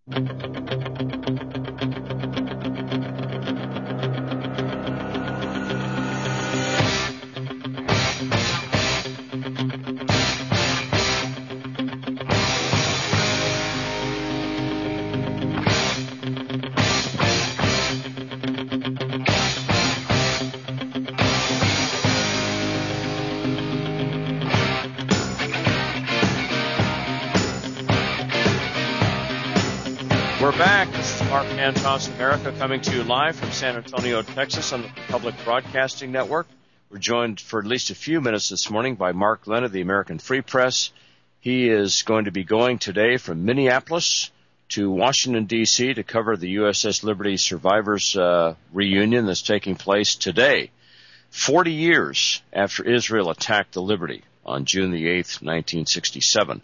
We're back. This is Mark Dankoff's America coming to you live from San Antonio, Texas on the Public Broadcasting Network. We're joined for at least a few minutes this morning by Mark Glenn of the American Free Press. He is going to be going today from Minneapolis to Washington, D.C. to cover the USS Liberty survivors reunion that's taking place today, 40 years after Israel attacked the Liberty on June the 8th, 1967.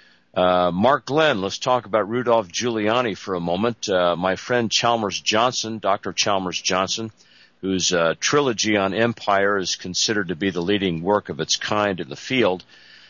Mark Glenn, let's talk about Rudolph Giuliani for a moment. My friend Chalmers Johnson, Dr. Chalmers Johnson, whose trilogy on empire is considered to be the leading work of its kind in the field,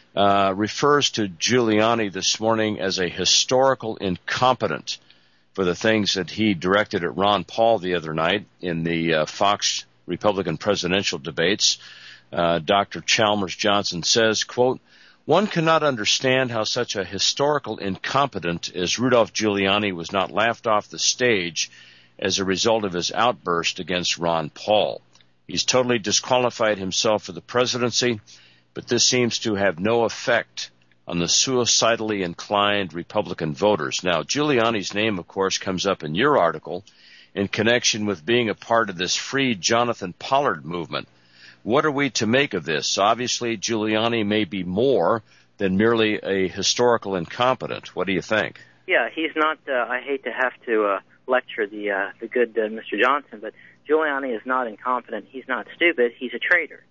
refers to Giuliani this morning as a historical incompetent for the things that he directed at Ron Paul the other night in the Fox Republican presidential debates. Dr. Chalmers Johnson says, quote, "One cannot understand how such a historical incompetent as Rudolph Giuliani was not laughed off the stage as a result of his outburst against Ron Paul. He's totally disqualified himself for the presidency, but this seems to have no effect on the suicidally inclined Republican voters." Now, Giuliani's name, of course, comes up in your article in connection with being a part of this Free Jonathan Pollard movement. What are we to make of this? Obviously, Giuliani may be more than merely a historical incompetent. What do you think? Yeah, he's not. I hate to have to lecture the good Mr. Johnson, but Giuliani is not incompetent. He's not stupid. He's a traitor.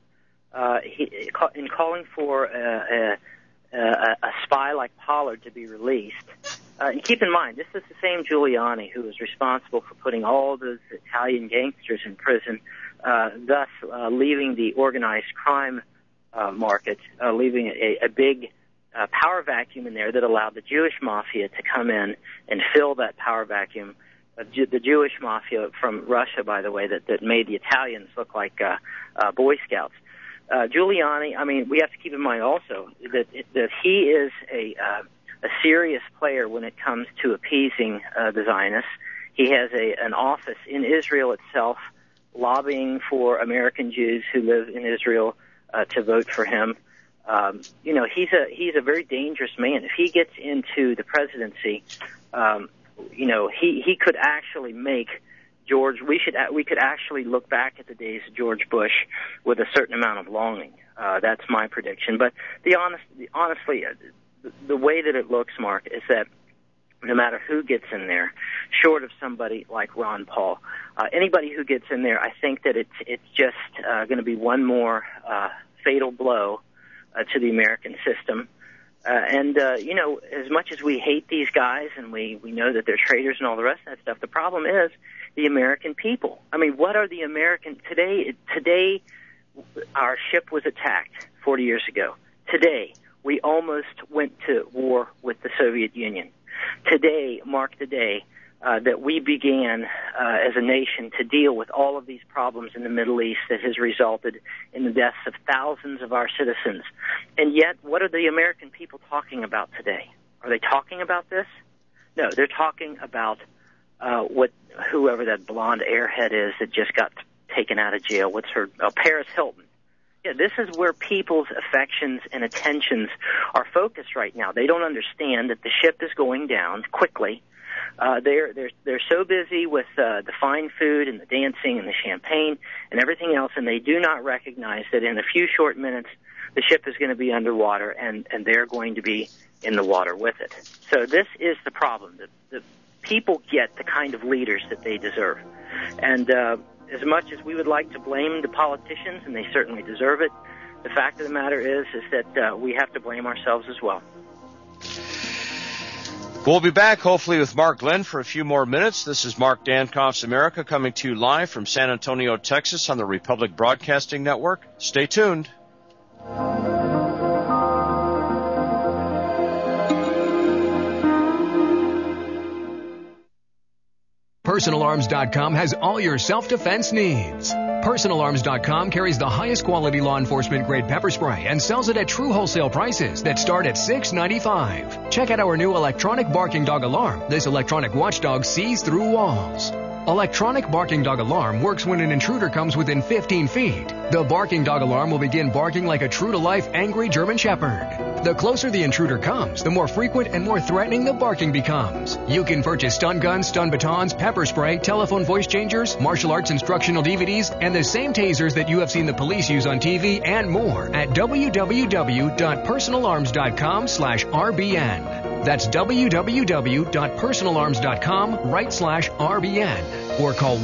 In calling for a spy like Pollard to be released, and keep in mind, this is the same Giuliani who was responsible for putting all those Italian gangsters in prison, thus leaving the organized crime market, leaving a big power vacuum in there that allowed the Jewish mafia to come in and fill that power vacuum. The Jewish mafia from Russia, by the way, that made the Italians look like Boy Scouts. Giuliani, I mean, we have to keep in mind also that he is a serious player when it comes to appeasing the Zionists. He has an office in Israel itself, lobbying for American Jews who live in Israel to vote for him. He's a very dangerous man. If he gets into the presidency, he could actually make George. We could actually look back at the days of George Bush with a certain amount of longing. That's my prediction. But honestly, the way that it looks, Mark, is that no matter who gets in there, short of somebody like Ron Paul, anybody who gets in there, I think that it's just going to be one more fatal blow to the American system. As much as we hate these guys and we know that they're traitors and all the rest of that stuff, the problem is the American people. I mean, what are the American today? Today, our ship was attacked 40 years ago. Today, we almost went to war with the Soviet Union. Today marked the day that we began as a nation to deal with all of these problems in the Middle East that has resulted in the deaths of thousands of our citizens. And yet, what are the American people talking about today? Are they talking about this? No, they're talking about whoever that blonde airhead is that just got taken out of jail. What's her? Paris Hilton. Yeah, this is where people's affections and attentions are focused right now. They don't understand that the ship is going down quickly. They're so busy with the fine food and the dancing and the champagne and everything else, and they do not recognize that in a few short minutes the ship is going to be underwater and they're going to be in the water with it. So this is the problem. The people get the kind of leaders that they deserve. And as much as we would like to blame the politicians, and they certainly deserve it, the fact of the matter is that we have to blame ourselves as well. We'll be back, hopefully, with Mark Glenn for a few more minutes. This is Mark Dankoff's America coming to you live from San Antonio, Texas on the Republic Broadcasting Network. Stay tuned. PersonalArms.com has all your self-defense needs. PersonalArms.com carries the highest quality law enforcement grade pepper spray and sells it at true wholesale prices that start at $6.95. Check out our new electronic barking dog alarm. This electronic watchdog sees through walls. Electronic barking dog alarm works when an intruder comes within 15 feet. The barking dog alarm will begin barking like a true-to-life angry German Shepherd. The closer the intruder comes, the more frequent and more threatening the barking becomes. You can purchase stun guns, stun batons, pepper spray, telephone voice changers, martial arts instructional DVDs, and the same tasers that you have seen the police use on TV and more at www.personalarms.com/RBN. That's www.personalarms.com/RBN or call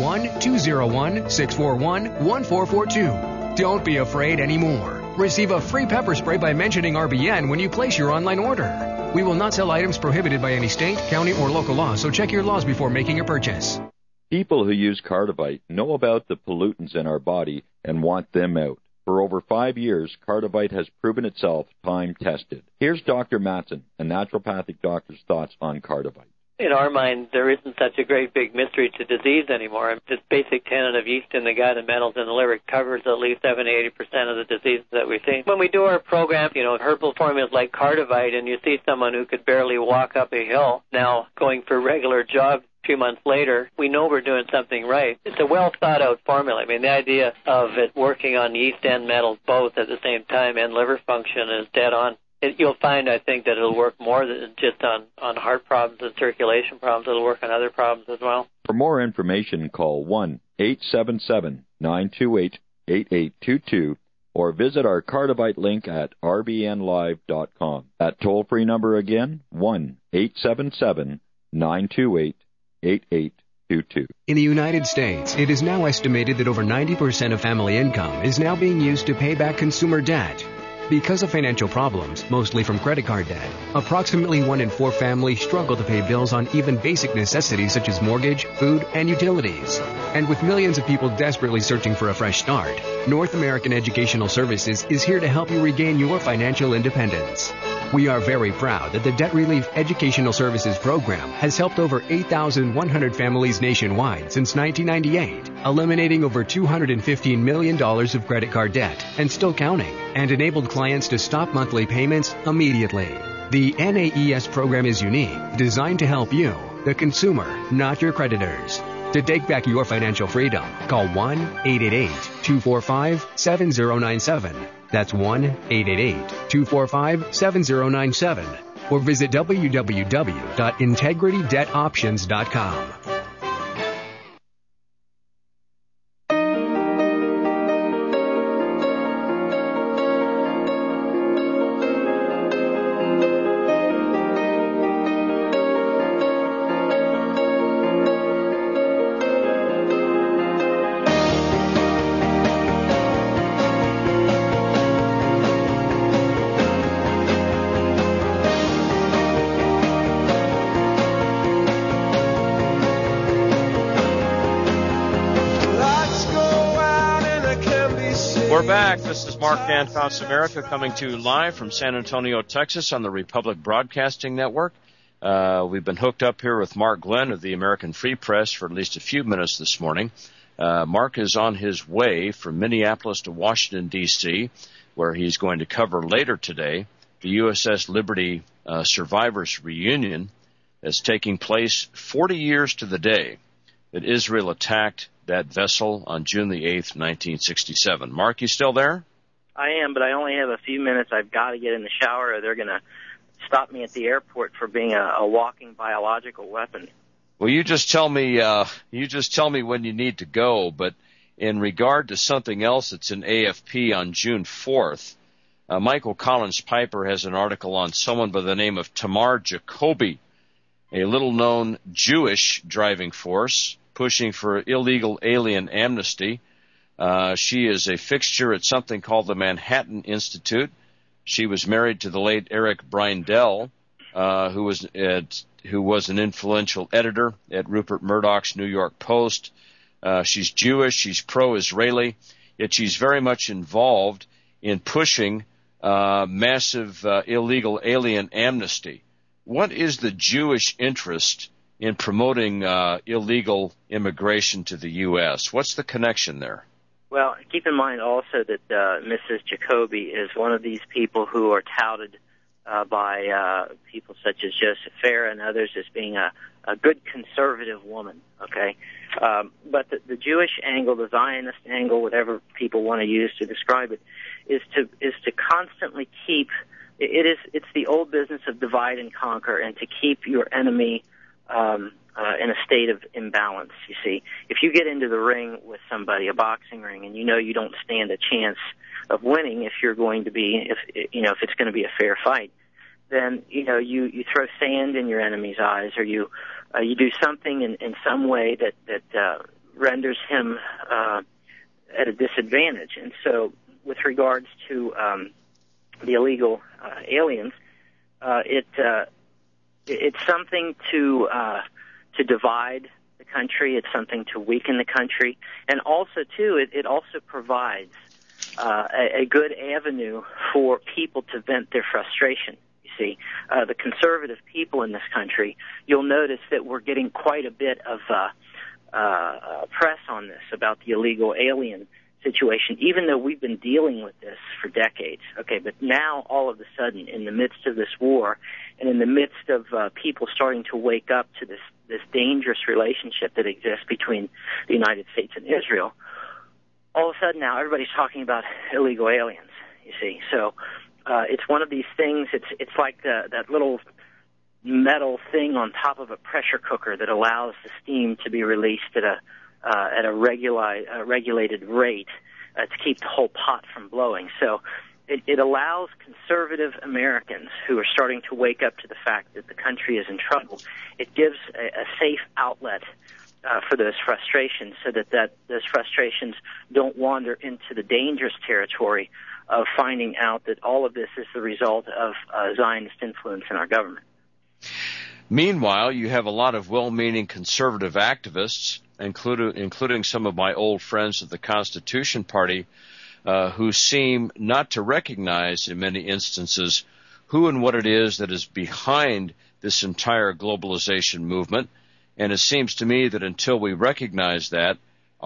1-201-641-1442. Don't be afraid anymore. Receive a free pepper spray by mentioning RBN when you place your online order. We will not sell items prohibited by any state, county, or local law, so check your laws before making a purchase. People who use Cardivite know about the pollutants in our body and want them out. For over 5 years, Cardivite has proven itself time-tested. Here's Dr. Matson, a naturopathic doctor's thoughts on Cardivite. In our mind, there isn't such a great big mystery to disease anymore. This basic tenet of yeast in the gut and metals in the liver covers at least 70-80% of the diseases that we see. When we do our program, herbal formulas like Cardivite, and you see someone who could barely walk up a hill now going for regular jogs. A few months later, we know we're doing something right. It's a well-thought-out formula. I mean, the idea of it working on yeast and metals both at the same time and liver function is dead on. You'll find, I think, that it'll work more than just on heart problems and circulation problems. It'll work on other problems as well. For more information, call 1-877-928-8822 or visit our Cardivite link at rbnlive.com. That toll-free number again, 1-877-928-8822. In the United States, it is now estimated that over 90% of family income is now being used to pay back consumer debt. Because of financial problems, mostly from credit card debt, approximately 1 in 4 families struggle to pay bills on even basic necessities such as mortgage, food, and utilities. And with millions of people desperately searching for a fresh start, North American Educational Services is here to help you regain your financial independence. We are very proud that the Debt Relief Educational Services Program has helped over 8,100 families nationwide since 1998, eliminating over $215 million of credit card debt and still counting, and enabled clients to stop monthly payments immediately. The NAES program is unique, designed to help you, the consumer, not your creditors. To take back your financial freedom, call 1-888-245-7097. That's 1-888-245-7097. Or visit www.integritydebtoptions.com. This is Mark Van Talks America coming to you live from San Antonio, Texas on the Republic Broadcasting Network. We've been hooked up here with Mark Glenn of the American Free Press for at least a few minutes this morning. Mark is on his way from Minneapolis to Washington, D.C., where he's going to cover later today the USS Liberty Survivors Reunion that's taking place 40 years to the day that Israel attacked that vessel on June the 8th, 1967. Mark, you still there? I am, but I only have a few minutes. I've got to get in the shower or they're going to stop me at the airport for being a walking biological weapon. Well, you just tell me when you need to go, but in regard to something else that's in AFP on June 4th, Michael Collins Piper has an article on someone by the name of Tamar Jacoby, a little-known Jewish driving force pushing for illegal alien amnesty. She is a fixture at something called the Manhattan Institute. She was married to the late Eric Brindell, who was an influential editor at Rupert Murdoch's New York Post. She's Jewish, she's pro-Israeli, yet she's very much involved in pushing massive illegal alien amnesty. What is the Jewish interest in promoting illegal immigration to the U.S.? What's the connection there? Well, keep in mind also that Mrs. Jacoby is one of these people who are touted by people such as Joseph Farah and others as being a good conservative woman, okay? But the Jewish angle, the Zionist angle, whatever people want to use to describe it, is to constantly keep it's the old business of divide and conquer, and to keep your enemy in a state of imbalance. You see, if you get into the ring with somebody, a boxing ring, and you know you don't stand a chance of winning if it's going to be a fair fight, then you throw sand in your enemy's eyes, or you do something in some way that renders him at a disadvantage. And so, with regards to the illegal aliens, it's something to divide the country. It's something to weaken the country, and also too, it also provides a good avenue for people to vent their frustration. You see, the conservative people in this country, you'll notice that we're getting quite a bit of press on this about the illegal alien situation, even though we've been dealing with this for decades. Okay, but now all of a sudden, in the midst of this war, and in the midst of people starting to wake up to this dangerous relationship that exists between the United States and Israel, all of a sudden now everybody's talking about illegal aliens. You see, so it's one of these things. It's like that little metal thing on top of a pressure cooker that allows the steam to be released at a regulated rate to keep the whole pot from blowing. So it allows conservative Americans who are starting to wake up to the fact that the country is in trouble. It gives a safe outlet for those frustrations, so that those frustrations don't wander into the dangerous territory of finding out that all of this is the result of Zionist influence in our government. Meanwhile, you have a lot of well-meaning conservative activists, including some of my old friends of the Constitution Party, who seem not to recognize in many instances who and what it is that is behind this entire globalization movement. And it seems to me that until we recognize that,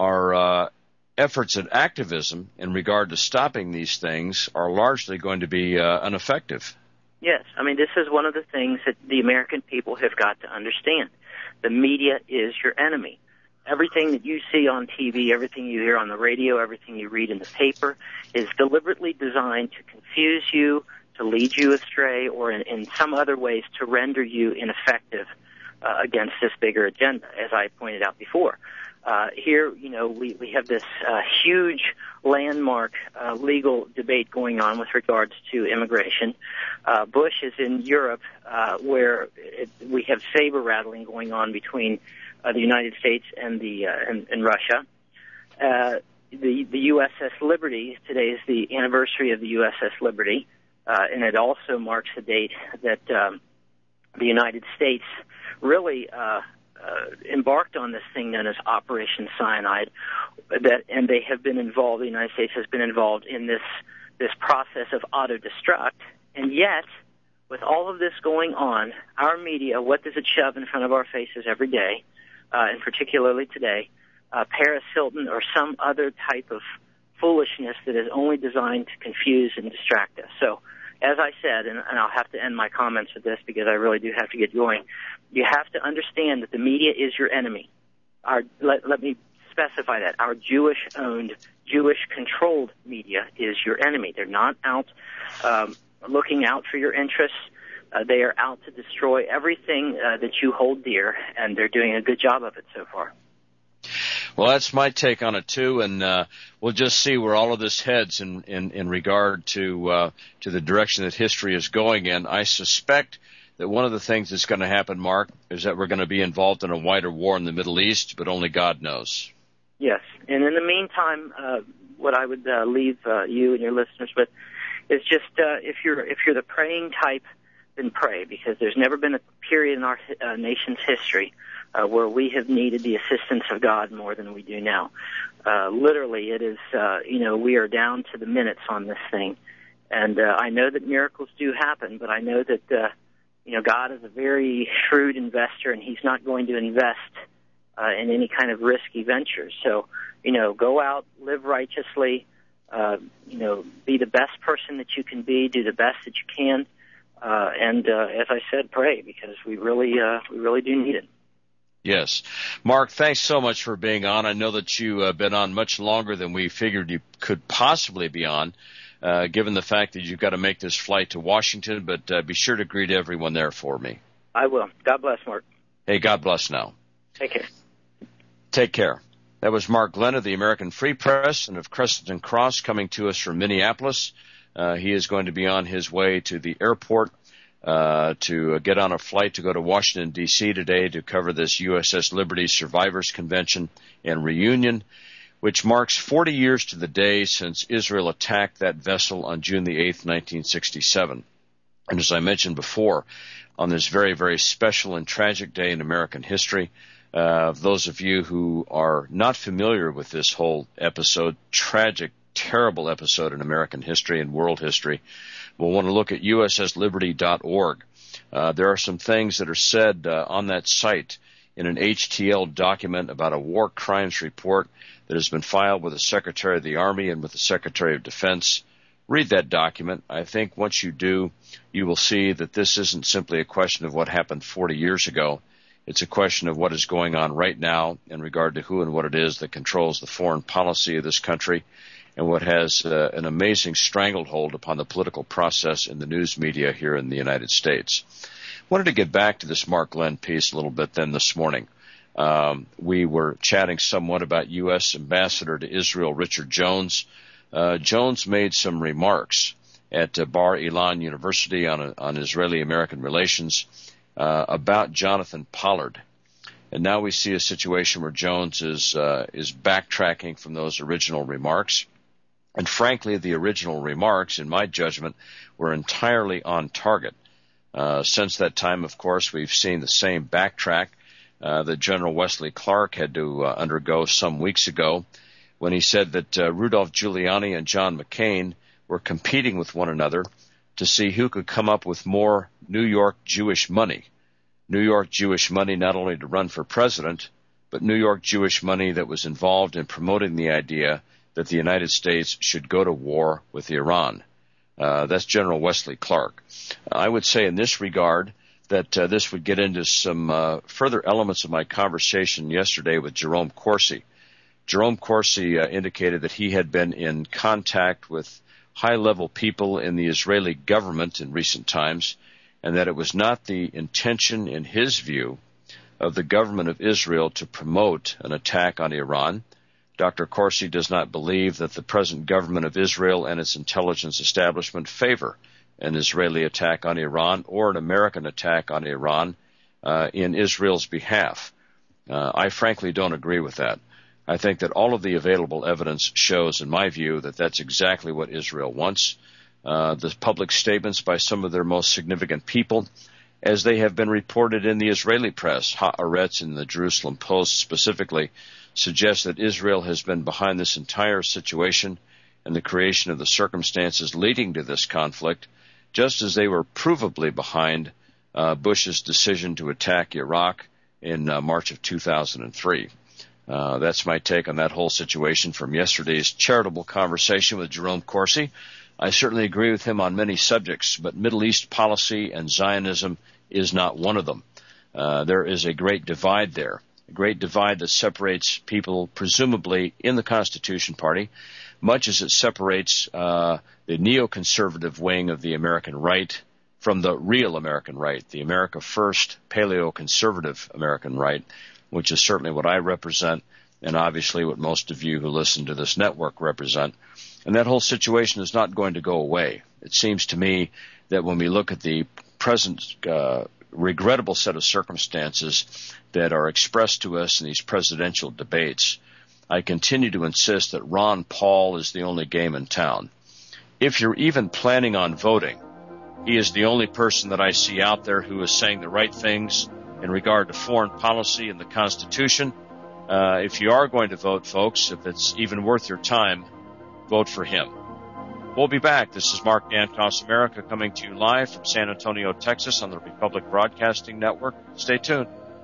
our efforts at activism in regard to stopping these things are largely going to be ineffective. Yes, I mean, this is one of the things that the American people have got to understand. The media is your enemy. Everything that you see on TV, everything you hear on the radio, everything you read in the paper is deliberately designed to confuse you, to lead you astray, or in some other ways to render you ineffective against this bigger agenda, as I pointed out before. Here, we have this huge landmark legal debate going on with regards to immigration. Bush is in Europe, where we have saber rattling going on between the United States and and Russia. The USS Liberty, today is the anniversary of the USS Liberty, and it also marks the date that the United States really embarked on this thing known as Operation Cyanide, and they have been involved. The United States has been involved in this process of auto-destruct, and yet, with all of this going on, our media, what does it shove in front of our faces every day, and particularly today? Paris Hilton or some other type of foolishness that is only designed to confuse and distract us. So, as I said, and I'll have to end my comments with this because I really do have to get going, you have to understand that the media is your enemy. Let me specify that. Our Jewish-owned, Jewish-controlled media is your enemy. They're not out looking out for your interests. They are out to destroy everything that you hold dear, and they're doing a good job of it so far. Well, that's my take on it too, and we'll just see where all of this heads in regard to the direction that history is going in. I suspect that one of the things that's going to happen, Mark, is that we're going to be involved in a wider war in the Middle East, but only God knows. Yes, and in the meantime, what I would leave you and your listeners with is just if you're the praying type, then pray, because there's never been a period in our nation's history where we have needed the assistance of God more than we do now. Literally, it is, we are down to the minutes on this thing. And I know that miracles do happen, but I know that, God is a very shrewd investor, and he's not going to invest in any kind of risky ventures. So, go out, live righteously, be the best person that you can be, do the best that you can, and as I said, pray, because we really do need it. Yes. Mark, thanks so much for being on. I know that you've been on much longer than we figured you could possibly be on, given the fact that you've got to make this flight to Washington, but be sure to greet everyone there for me. I will. God bless, Mark. Hey, God bless now. Take care. Take care. That was Mark Glenn of the American Free Press and of Crescent and Cross, coming to us from Minneapolis. He is going to be on his way to the airport to get on a flight to go to Washington, D.C. today to cover this USS Liberty Survivors Convention and Reunion, which marks 40 years to the day since Israel attacked that vessel on June the 8th, 1967. And as I mentioned before, on this very, very special and tragic day in American history, those of you who are not familiar with this whole episode, tragic, terrible episode in American history and world history, we'll want to look at ussliberty.org. There are some things that are said on that site in an HTL document about a war crimes report that has been filed with the Secretary of the Army and with the Secretary of Defense. Read that document. I think once you do, you will see that this isn't simply a question of what happened 40 years ago. It's a question of what is going on right now in regard to who and what it is that controls the foreign policy of this country, and what has an amazing stranglehold upon the political process in the news media here in the United States. I wanted to get back to this Mark Glenn piece a little bit then this morning. We were chatting somewhat about U.S. Ambassador to Israel Richard Jones. Jones made some remarks at Bar Ilan University on Israeli-American relations about Jonathan Pollard. And now we see a situation where Jones is backtracking from those original remarks. And frankly, the original remarks, in my judgment, were entirely on target. Since that time, of course, we've seen the same backtrack that General Wesley Clark had to undergo some weeks ago when he said that Rudolph Giuliani and John McCain were competing with one another to see who could come up with more New York Jewish money. New York Jewish money not only to run for president, but New York Jewish money that was involved in promoting the idea that the United States should go to war with Iran. That's General Wesley Clark. I would say in this regard that this would get into some further elements of my conversation yesterday with Jerome Corsi. Jerome Corsi indicated that he had been in contact with high-level people in the Israeli government in recent times, and that it was not the intention, in his view, of the government of Israel to promote an attack on Iran. Dr. Corsi does not believe that the present government of Israel and its intelligence establishment favor an Israeli attack on Iran or an American attack on Iran in Israel's behalf. I frankly don't agree with that. I think that all of the available evidence shows, in my view, that that's exactly what Israel wants. The public statements by some of their most significant people, as they have been reported in the Israeli press, Haaretz and the Jerusalem Post specifically, suggest that Israel has been behind this entire situation and the creation of the circumstances leading to this conflict, just as they were provably behind Bush's decision to attack Iraq in March of 2003. That's my take on that whole situation from yesterday's charitable conversation with Jerome Corsi. I certainly agree with him on many subjects, but Middle East policy and Zionism is not one of them. There is a great divide there, a great divide that separates people presumably in the Constitution Party, much as it separates the neoconservative wing of the American right from the real American right, the America First, paleo-conservative American right, which is certainly what I represent and obviously what most of you who listen to this network represent. And that whole situation is not going to go away. It seems to me that when we look at the present regrettable set of circumstances that are expressed to us in these presidential debates, I continue to insist that Ron Paul is the only game in town. If you're even planning on voting, he is the only person that I see out there who is saying the right things in regard to foreign policy and the Constitution. If you are going to vote, folks, if it's even worth your time, vote for him. We'll be back. This is Mark Dantos America coming to you live from San Antonio, Texas on the Republic Broadcasting Network. Stay tuned.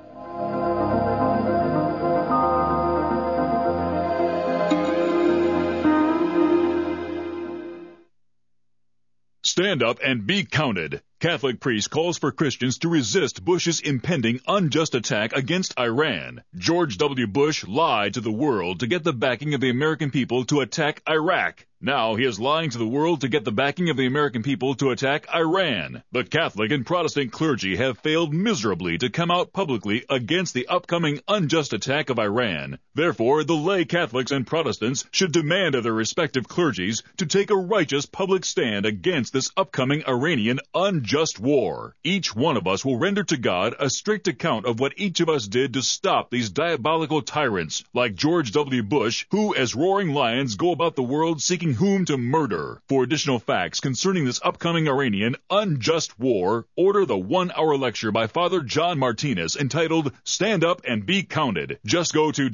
Stand up and be counted. Catholic priest calls for Christians to resist Bush's impending unjust attack against Iran. George W. Bush lied to the world to get the backing of the American people to attack Iraq. Now he is lying to the world to get the backing of the American people to attack Iran. The Catholic and Protestant clergy have failed miserably to come out publicly against the upcoming unjust attack of Iran. Therefore, the lay Catholics and Protestants should demand of their respective clergies to take a righteous public stand against this upcoming Iranian unjust war. Each one of us will render to God a strict account of what each of us did to stop these diabolical tyrants like George W. Bush, who as roaring lions go about the world seeking whom to murder. For additional facts concerning this upcoming Iranian unjust war, order the 1-hour lecture by Father John Martinez entitled Stand Up and Be Counted. Just go to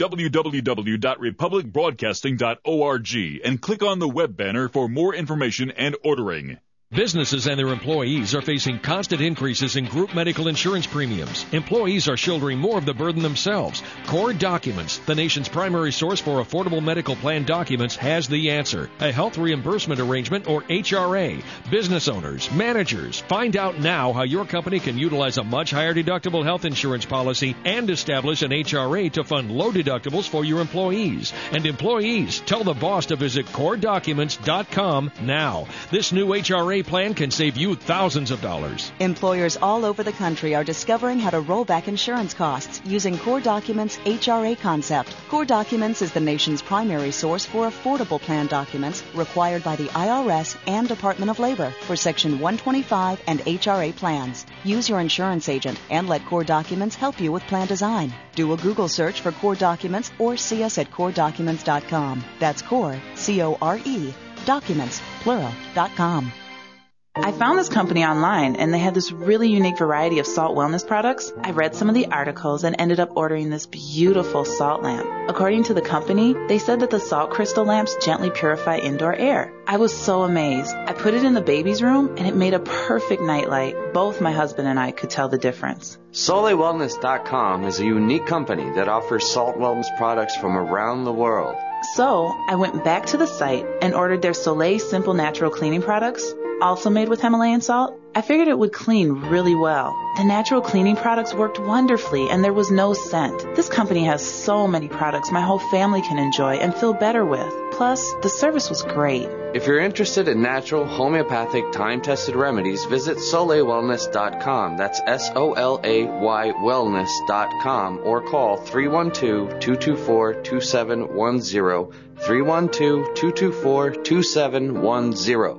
www.republicbroadcasting.org and click on the web banner for more information and ordering. Businesses and their employees are facing constant increases in group medical insurance premiums. Employees are shouldering more of the burden themselves. Core Documents, the nation's primary source for affordable medical plan documents, has the answer. A health reimbursement arrangement, or HRA. Business owners, managers, find out now how your company can utilize a much higher deductible health insurance policy and establish an HRA to fund low deductibles for your employees. And employees, tell the boss to visit CoreDocuments.com now. This new HRA plan can save you thousands of dollars. Employers all over the country are discovering how to roll back insurance costs using Core Documents' HRA concept. Core Documents is the nation's primary source for affordable plan documents required by the IRS and Department of Labor for Section 125 and HRA plans. Use your insurance agent and let Core Documents help you with plan design. Do a Google search for Core Documents or see us at CoreDocuments.com. That's Core, C-O-R-E, Documents, plural.com. I found this company online, and they had this really unique variety of salt wellness products. I read some of the articles and ended up ordering this beautiful salt lamp. According to the company, they said that the salt crystal lamps gently purify indoor air. I was so amazed. I put it in the baby's room, and it made a perfect nightlight. Both my husband and I could tell the difference. SoleilWellness.com is a unique company that offers salt wellness products from around the world. So I went back to the site and ordered their Soleil Simple Natural Cleaning products, also made with Himalayan salt. I figured it would clean really well. The natural cleaning products worked wonderfully, and there was no scent. This company has so many products my whole family can enjoy and feel better with. Plus, the service was great. If you're interested in natural, homeopathic, time-tested remedies, visit SoleilWellness.com. That's S-O-L-A-Y wellness.com, or call 312-224-2710, 312-224-2710.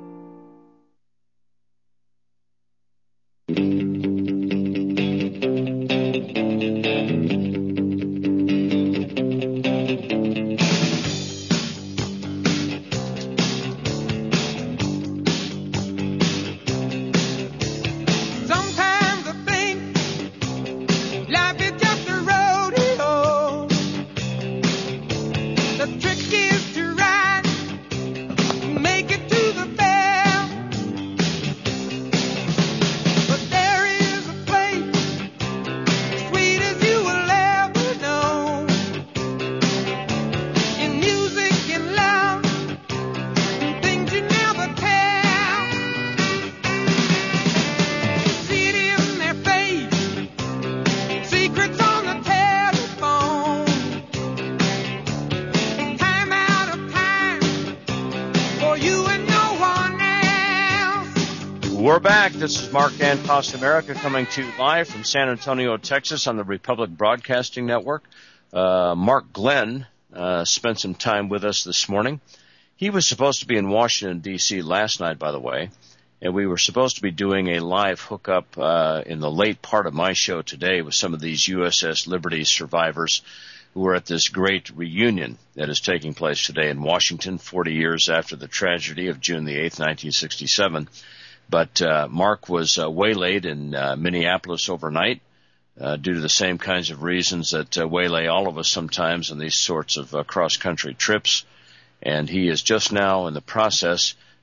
We're back. This is Mark Dantos America coming to you live from San Antonio, Texas on the Republic Broadcasting Network. Mark Glenn spent some time with us this morning. He was supposed to be in Washington, D.C. last night, by the way, and we were supposed to be doing a live hookup in the late part of my show today with some of these USS Liberty survivors who were at this great reunion that is taking place today in Washington, 40 years after the tragedy of June the 8th, 1967. But Mark was waylaid in Minneapolis overnight due to the same kinds of reasons that waylay all of us sometimes on these sorts of cross-country trips. And he is just now in the process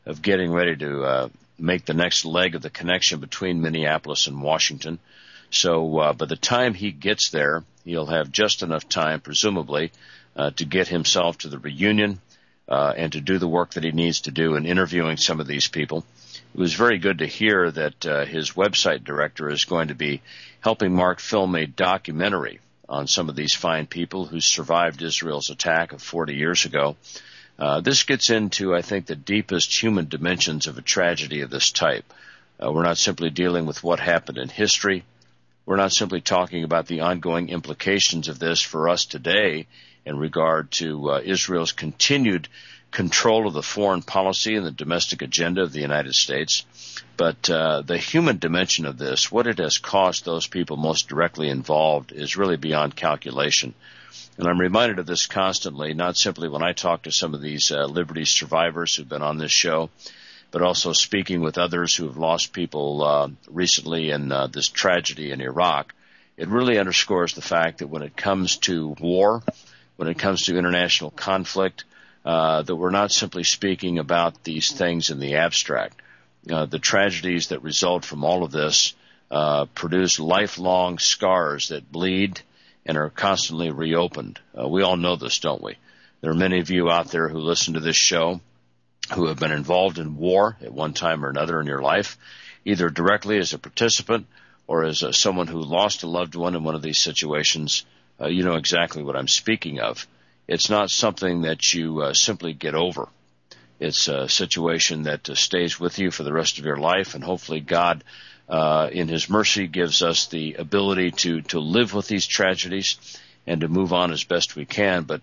of getting ready to make the next leg of the connection between Minneapolis and Washington. So by the time he gets there, he'll have just enough time, presumably, to get himself to the reunion and to do the work that he needs to do in interviewing some of these people. It was very good to hear that his website director is going to be helping Mark film a documentary on some of these fine people who survived Israel's attack of 40 years ago. This gets into, I think, the deepest human dimensions of a tragedy of this type. We're not simply dealing with what happened in history. We're not simply talking about the ongoing implications of this for us today in regard to Israel's continued control of the foreign policy and the domestic agenda of the United States, but the human dimension of this, what it has cost those people most directly involved, is really beyond calculation. And I'm reminded of this constantly, not simply when I talk to some of these Liberty survivors who've been on this show, but also speaking with others who have lost people recently in this tragedy in Iraq. It really underscores the fact that when it comes to war, when it comes to international conflict, that we're not simply speaking about these things in the abstract. The tragedies that result from all of this produce lifelong scars that bleed and are constantly reopened. We all know this, don't we? There are many of you out there who listen to this show who have been involved in war at one time or another in your life, either directly as a participant or as someone who lost a loved one in one of these situations. You know exactly what I'm speaking of. It's not something that you simply get over. It's a situation that stays with you for the rest of your life, and hopefully God, in His mercy, gives us the ability to live with these tragedies and to move on as best we can. But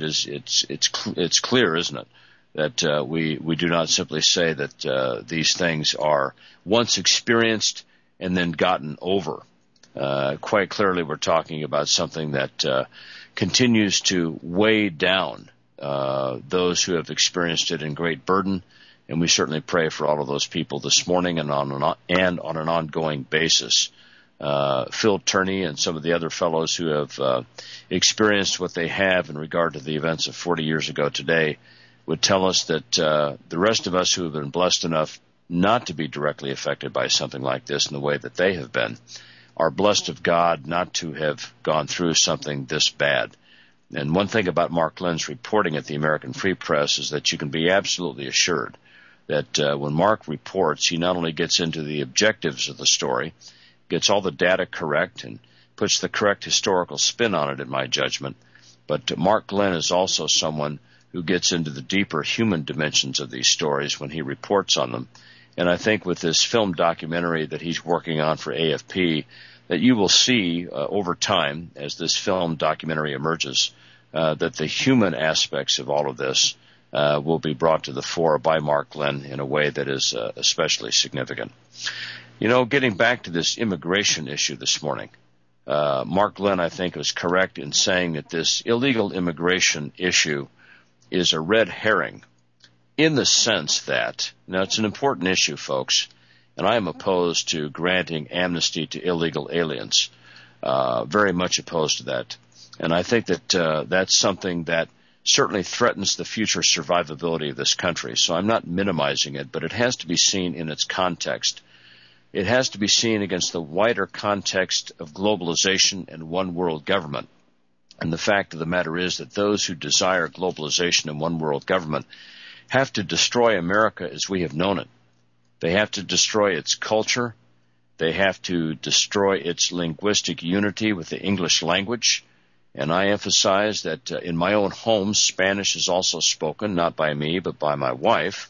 it's clear, isn't it, that we do not simply say that these things are once experienced and then gotten over. Quite clearly, we're talking about something that continues to weigh down those who have experienced it in great burden, and we certainly pray for all of those people this morning and on an ongoing basis. Phil Turney and some of the other fellows who have experienced what they have in regard to the events of 40 years ago today would tell us that the rest of us who have been blessed enough not to be directly affected by something like this in the way that they have been are blessed of God not to have gone through something this bad. And one thing about Mark Lynn's reporting at the American Free Press is that you can be absolutely assured that when Mark reports, he not only gets into the objectives of the story, gets all the data correct, and puts the correct historical spin on it, in my judgment, but Mark Lynn is also someone who gets into the deeper human dimensions of these stories when he reports on them. And I think with this film documentary that he's working on for AFP, that you will see over time, as this film documentary emerges, that the human aspects of all of this will be brought to the fore by Mark Lynn in a way that is especially significant. You know, getting back to this immigration issue this morning, Mark Lynn, I think, was correct in saying that this illegal immigration issue is a red herring, in the sense that, now it's an important issue, folks, and I am opposed to granting amnesty to illegal aliens, very much opposed to that. And I think that that's something that certainly threatens the future survivability of this country. So I'm not minimizing it, but it has to be seen in its context. It has to be seen against the wider context of globalization and one world government. And the fact of the matter is that those who desire globalization and one world government have to destroy America as we have known it. They have to destroy its culture. They have to destroy its linguistic unity with the English language. And I emphasize that in my own home, Spanish is also spoken, not by me, but by my wife.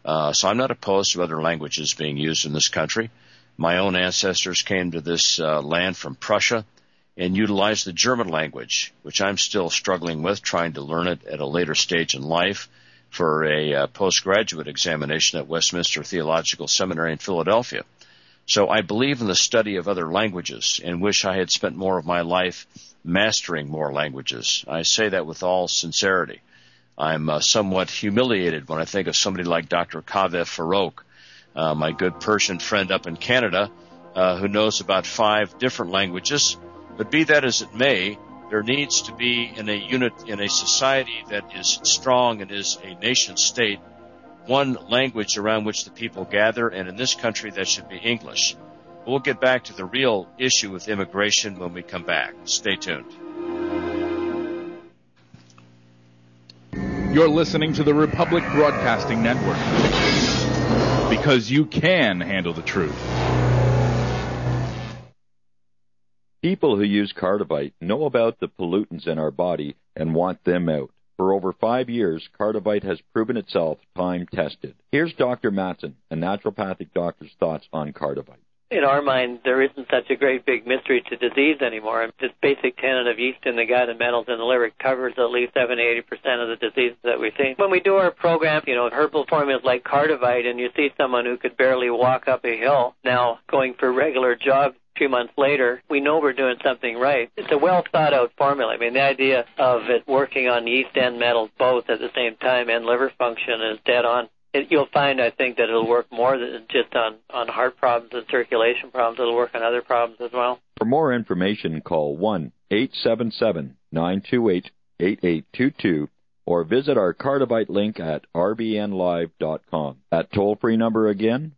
So I'm not opposed to other languages being used in this country. My own ancestors came to this land from Prussia and utilized the German language, which I'm still struggling with, trying to learn it at a later stage in life for a postgraduate examination at Westminster Theological Seminary in Philadelphia. So I believe in the study of other languages and wish I had spent more of my life mastering more languages. I say that with all sincerity. I'm somewhat humiliated when I think of somebody like Dr. Kaveh Farouk, my good Persian friend up in Canada, who knows about 5 different languages. But be that as it may, there needs to be in a society that is strong and is a nation state, one language around which the people gather, and in this country that should be English. We'll get back to the real issue with immigration when we come back. Stay tuned. You're listening to the Republic Broadcasting Network, because you can handle the truth. People who use Cardivite know about the pollutants in our body and want them out. For over 5 years, Cardivite has proven itself time-tested. Here's Dr. Matson, a naturopathic doctor's thoughts on Cardivite. In our mind, there isn't such a great big mystery to disease anymore. This basic tenet of yeast in the gut and metals in the liver covers at least 70-80% of the diseases that we see. When we do our program, herbal formulas like Cardivite, and you see someone who could barely walk up a hill now going for regular jogs 2 months later, we know we're doing something right. It's a well-thought-out formula. I mean, the idea of it working on yeast and metals both at the same time and liver function is dead on. You'll find, I think, that it'll work more than just on heart problems and circulation problems. It'll work on other problems as well. For more information, call 1-877-928-8822 or visit our Cardivite link at rbnlive.com. That toll-free number again,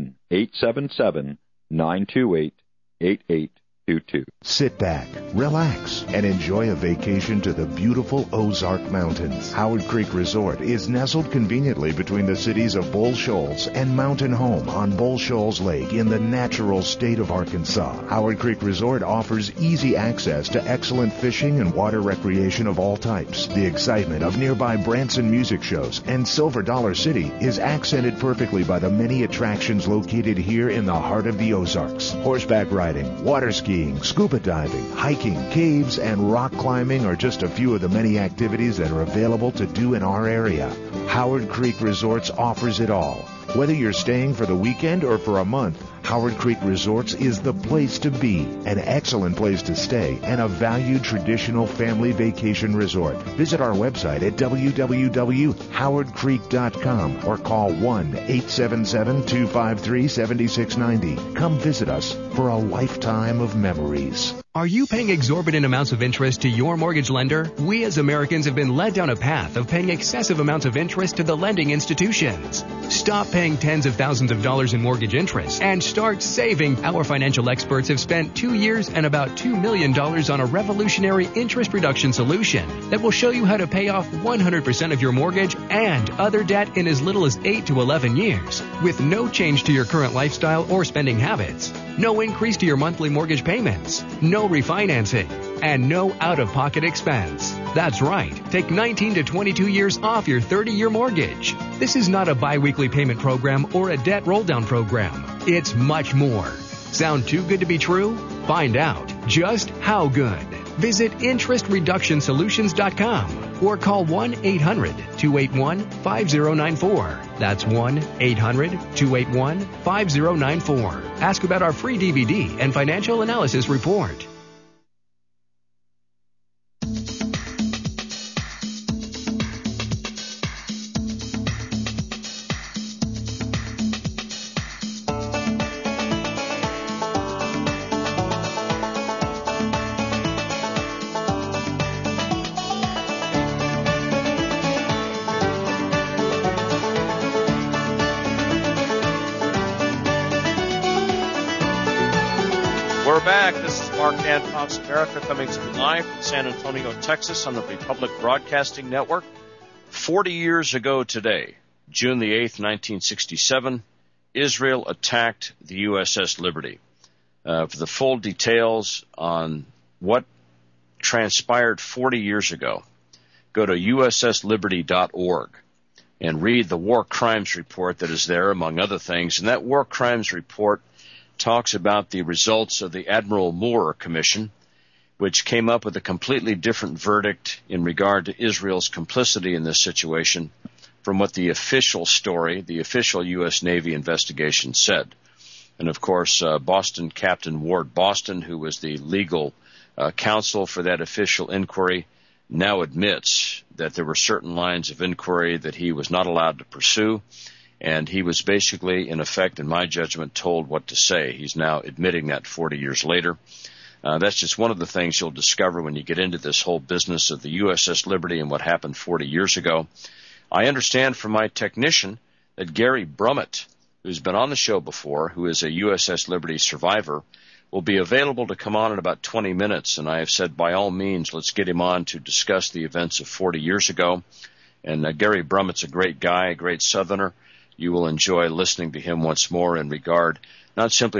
1-877-928-8822. Sit back, relax, and enjoy a vacation to the beautiful Ozark Mountains. Howard Creek Resort is nestled conveniently between the cities of Bull Shoals and Mountain Home on Bull Shoals Lake in the natural state of Arkansas. Howard Creek Resort offers easy access to excellent fishing and water recreation of all types. The excitement of nearby Branson music shows and Silver Dollar City is accented perfectly by the many attractions located here in the heart of the Ozarks. Horseback riding, water skiing, scuba diving, hiking, caves, and rock climbing are just a few of the many activities that are available to do in our area. Howard Creek Resorts offers it all. Whether you're staying for the weekend or for a month, Howard Creek Resorts is the place to be, an excellent place to stay, and a valued traditional family vacation resort. Visit our website at www.howardcreek.com or call 1-877-253-7690. Come visit us for a lifetime of memories. Are you paying exorbitant amounts of interest to your mortgage lender? We as Americans have been led down a path of paying excessive amounts of interest to the lending institutions. Stop paying tens of thousands of dollars in mortgage interest and start saving. Our financial experts have spent 2 years and about $2 million on a revolutionary interest reduction solution that will show you how to pay off 100% of your mortgage and other debt in as little as 8 to 11 years with no change to your current lifestyle or spending habits. No increase to your monthly mortgage payments, no refinancing, and no out-of-pocket expense. That's right. Take 19 to 22 years off your 30-year mortgage. This is not a bi-weekly payment program or a debt roll-down program. It's much more. Sound too good to be true? Find out just how good. Visit interestreductionsolutions.com or call 1-800-281-5094. That's 1-800-281-5094. Ask about our free DVD and financial analysis report. Talks America, coming to you live from San Antonio, Texas on the Republic Broadcasting Network. 40 years ago today, June the 8th, 1967, Israel attacked the USS Liberty. For the full details on what transpired 40 years ago, go to ussliberty.org and read the War Crimes Report that is there, among other things. And that War Crimes Report talks about the results of the Admiral Moore Commission, which came up with a completely different verdict in regard to Israel's complicity in this situation from what the official story, the official U.S. Navy investigation said. And, of course, Boston Captain Ward Boston, who was the legal counsel for that official inquiry, now admits that there were certain lines of inquiry that he was not allowed to pursue. And he was basically, in effect, in my judgment, told what to say. He's now admitting that 40 years later. That's just one of the things you'll discover when you get into this whole business of the USS Liberty and what happened 40 years ago. I understand from my technician that Gary Brummett, who's been on the show before, who is a USS Liberty survivor, will be available to come on in about 20 minutes. And I have said, by all means, let's get him on to discuss the events of 40 years ago. And Gary Brummett's a great guy, a great Southerner. You will enjoy listening to him once more in regard, not simply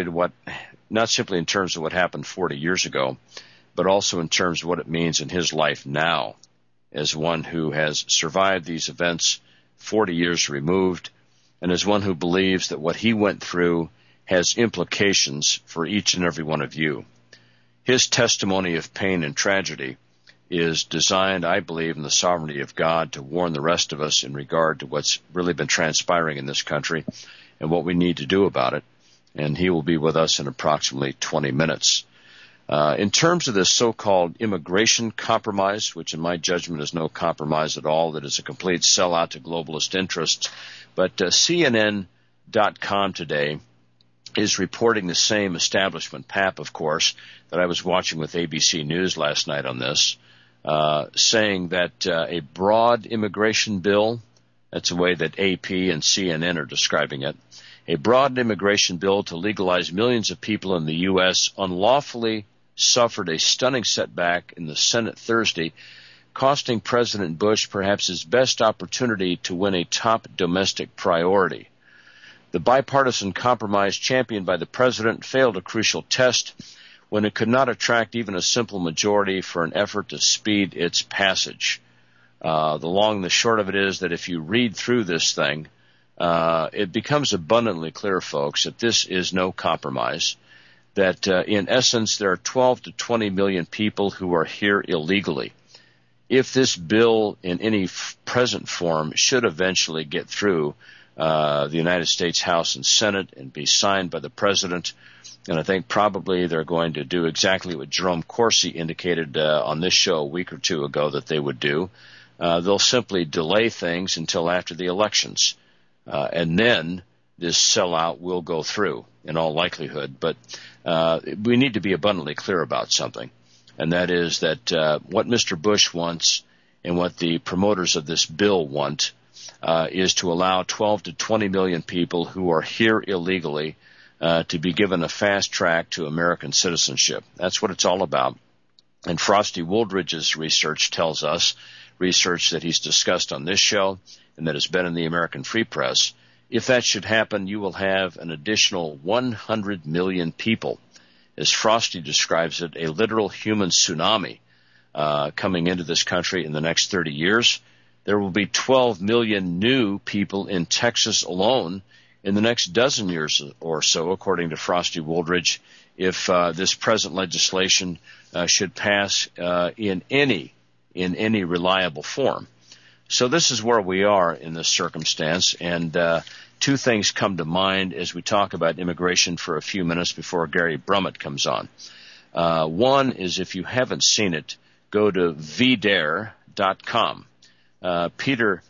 in terms of what happened 40 years ago, but also in terms of what it means in his life now, as one who has survived these events 40 years removed, and as one who believes that what he went through has implications for each and every one of you. His testimony of pain and tragedy is designed, I believe, in the sovereignty of God to warn the rest of us in regard to what's really been transpiring in this country and what we need to do about it. And he will be with us in approximately 20 minutes. In terms of this so-called immigration compromise, which in my judgment is no compromise at all, that is a complete sellout to globalist interests, but CNN.com today is reporting the same establishment pap, of course, that I was watching with ABC News last night on this, saying that a broad immigration bill, that's the way that AP and CNN are describing it, a broad immigration bill to legalize millions of people in the U.S. unlawfully suffered a stunning setback in the Senate Thursday, costing President Bush perhaps his best opportunity to win a top domestic priority. The bipartisan compromise championed by the president failed a crucial test when it could not attract even a simple majority for an effort to speed its passage. The long and the short of it is that if you read through this thing, it becomes abundantly clear, folks, that this is no compromise, that in essence there are 12 to 20 million people who are here illegally. If this bill in any present form should eventually get through the United States House and Senate and be signed by the president, and I think probably they're going to do exactly what Jerome Corsi indicated on this show a week or two ago that they would do. They'll simply delay things until after the elections. And then this sellout will go through in all likelihood. But we need to be abundantly clear about something, and that is that what Mr. Bush wants and what the promoters of this bill want is to allow 12 to 20 million people who are here illegally to be given a fast track to American citizenship. That's what it's all about. And Frosty Woolridge's research tells us, research that he's discussed on this show and that has been in the American Free Press, if that should happen, you will have an additional 100 million people, as Frosty describes it, a literal human tsunami coming into this country in the next 30 years. There will be 12 million new people in Texas alone in the next dozen years or so, according to Frosty Woolridge, if this present legislation should pass in any reliable form. So this is where we are in this circumstance, and two things come to mind as we talk about immigration for a few minutes before Gary Brummett comes on. One is, if you haven't seen it, go to VDare.com. Peter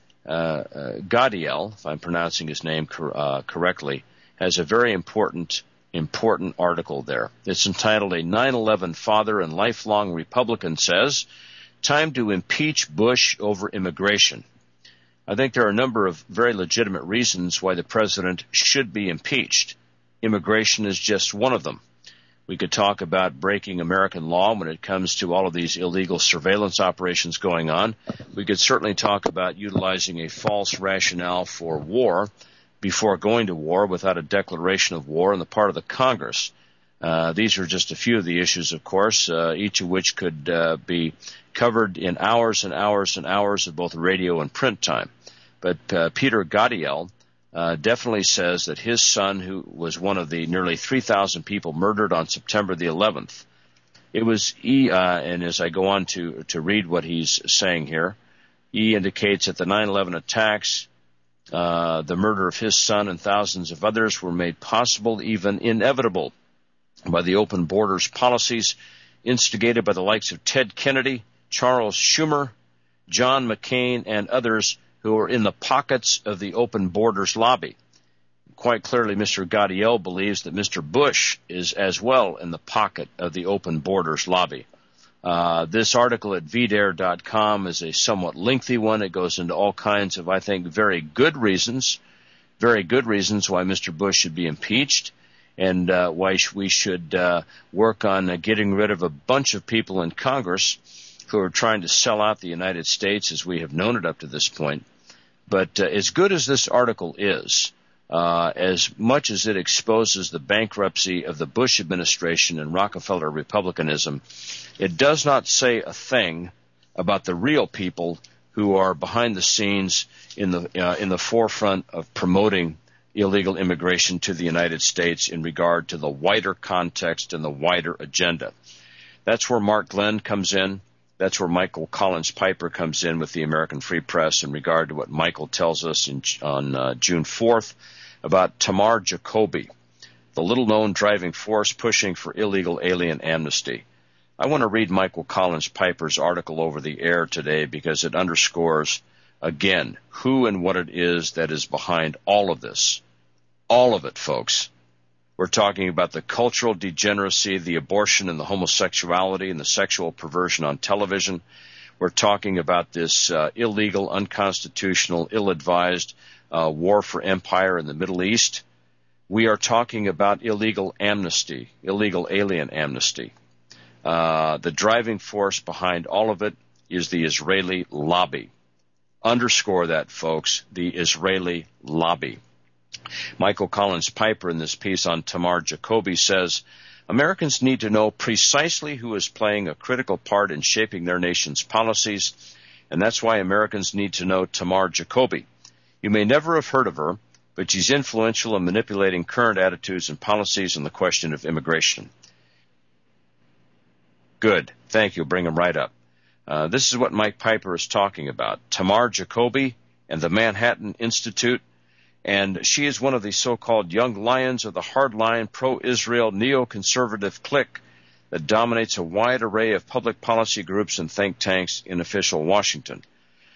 Gadiel, if I'm pronouncing his name correctly, has a very important article there. It's entitled "A 9/11 Father and Lifelong Republican Says, Time to Impeach Bush Over Immigration." I think there are a number of very legitimate reasons why the president should be impeached. Immigration is just one of them. We could talk about breaking American law when it comes to all of these illegal surveillance operations going on. We could certainly talk about utilizing a false rationale for war before going to war without a declaration of war on the part of the Congress. These are just a few of the issues, of course, each of which could be covered in hours and hours and hours of both radio and print time. But Peter Gadiel definitely says that his son, who was one of the nearly 3,000 people murdered on September the 11th, it was and as I go on to read what he's saying here, he indicates that the 9/11 attacks, the murder of his son and thousands of others were made possible, even inevitable, by the open borders policies instigated by the likes of Ted Kennedy, Charles Schumer, John McCain, and others who are in the pockets of the open borders lobby. Quite clearly, Mr. Gadiel believes that Mr. Bush is as well in the pocket of the open borders lobby. This article at VDare.com is a somewhat lengthy one. It goes into all kinds of, I think, very good reasons very good reasons why Mr. Bush should be impeached, and why we should work on getting rid of a bunch of people in Congress who are trying to sell out the United States as we have known it up to this point. But as good as this article is, as much as it exposes the bankruptcy of the Bush administration and Rockefeller Republicanism, it does not say a thing about the real people who are behind the scenes in the forefront of promoting illegal immigration to the United States in regard to the wider context and the wider agenda. That's where Mark Glenn comes in. That's where Michael Collins Piper comes in with the American Free Press in regard to what Michael tells us on June 4th about Tamar Jacoby, the little-known driving force pushing for illegal alien amnesty. I want to read Michael Collins Piper's article over the air today because it underscores, again, who and what it is that is behind all of this. All of it, folks. We're talking about the cultural degeneracy, the abortion and the homosexuality and the sexual perversion on television. We're talking about this illegal, unconstitutional, ill-advised war for empire in the Middle East. We are talking about illegal amnesty, illegal alien amnesty. The driving force behind all of it is the Israeli lobby. Underscore that, folks, the Israeli lobby. Michael Collins Piper in this piece on Tamar Jacoby says, Americans need to know precisely who is playing a critical part in shaping their nation's policies, and that's why Americans need to know Tamar Jacoby. You may never have heard of her, but she's influential in manipulating current attitudes and policies on the question of immigration. Good. Thank you. Bring them right up. This is what Mike Piper is talking about. Tamar Jacoby and the Manhattan Institute. And she is one of the so-called young lions of the hardline pro-Israel neoconservative clique that dominates a wide array of public policy groups and think tanks in official Washington.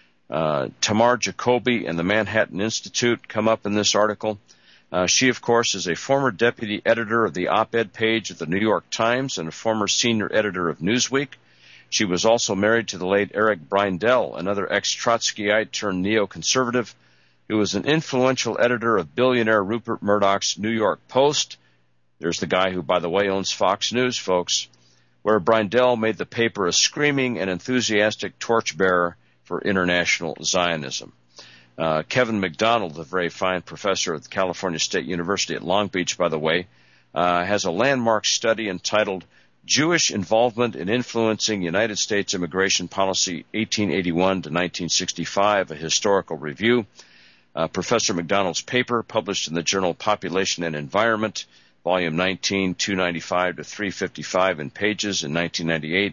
Tamar Jacoby and the Manhattan Institute come up in this article. She, of course, is a former deputy editor of the op-ed page of the New York Times and a former senior editor of Newsweek. She was also married to the late Eric Brindell, another ex-Trotskyite turned neoconservative, who was an influential editor of billionaire Rupert Murdoch's New York Post. There's the guy who, by the way, owns Fox News, folks, where Brindell made the paper a screaming and enthusiastic torchbearer for international Zionism. Kevin McDonald, a very fine professor at the California State University at Long Beach, by the way, has a landmark study entitled Jewish Involvement in Influencing United States Immigration Policy 1881 to 1965, a historical review. Professor McDonald's paper, published in the journal Population and Environment, volume 19, 295 to 355 in pages in 1998,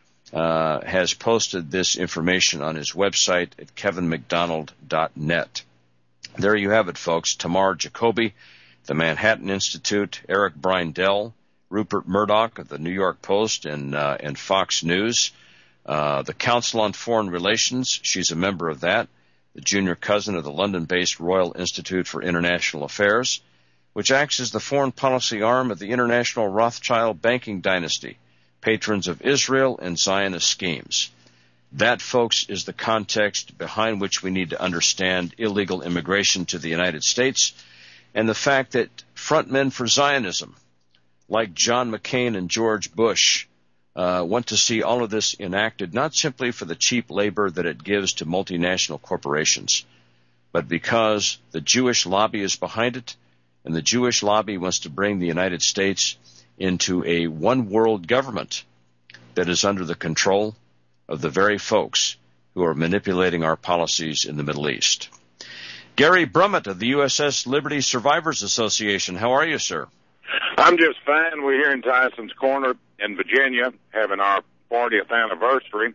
has posted this information on his website at kevinmcdonald.net. There you have it, folks. Tamar Jacoby, the Manhattan Institute, Eric Brindell, Rupert Murdoch of the New York Post and Fox News, the Council on Foreign Relations, she's a member of that, the junior cousin of the London-based Royal Institute for International Affairs, which acts as the foreign policy arm of the international Rothschild banking dynasty, patrons of Israel and Zionist schemes. That, folks, is the context behind which we need to understand illegal immigration to the United States and the fact that frontmen for Zionism, like John McCain and George Bush, want to see all of this enacted not simply for the cheap labor that it gives to multinational corporations, but because the Jewish lobby is behind it, and the Jewish lobby wants to bring the United States into a one-world government that is under the control of the very folks who are manipulating our policies in the Middle East. Gary Brummett of the USS Liberty Survivors Association. How are you, sir? I'm just fine. We're here in Tyson's Corner in Virginia having our 40th anniversary.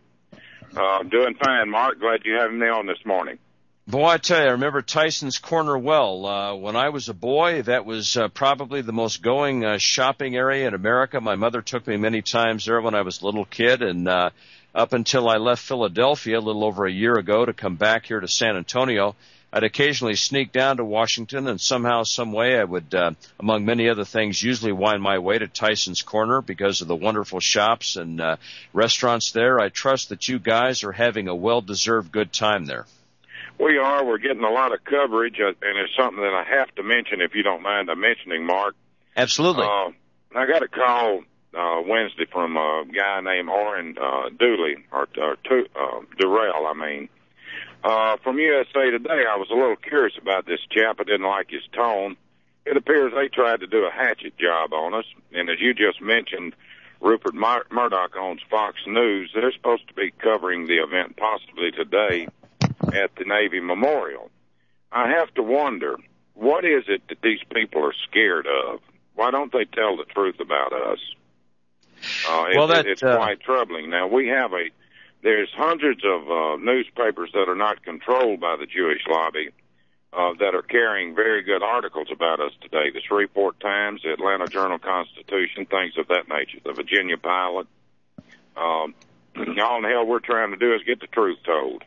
Doing fine, Mark. Glad you have me on this morning. Boy, I tell you, I remember Tyson's Corner well. When I was a boy, that was probably the most going shopping area in America. My mother took me many times there when I was a little kid, and up until I left Philadelphia a little over a year ago to come back here to San Antonio, I'd occasionally sneak down to Washington, and somehow, some way, I would, among many other things, usually wind my way to Tyson's Corner because of the wonderful shops and restaurants there. I trust that you guys are having a well-deserved good time there. We are. We're getting a lot of coverage, and it's something that I have to mention if you don't mind mentioning, Mark. Absolutely. I got a call Wednesday from a guy named Orrin Dooley, or Durrell, I mean. From USA Today, I was a little curious about this chap. I didn't like his tone. It appears they tried to do a hatchet job on us, and as you just mentioned, Rupert Murdoch owns Fox News. They're supposed to be covering the event possibly today at the Navy Memorial. I have to wonder, what is it that these people are scared of? Why don't they tell the truth about us? It's quite troubling. Now, there's hundreds of newspapers that are not controlled by the Jewish lobby that are carrying very good articles about us today. The Shreveport Times, the Atlanta Journal-Constitution, things of that nature, the Virginia Pilot. All in the hell we're trying to do is get the truth told.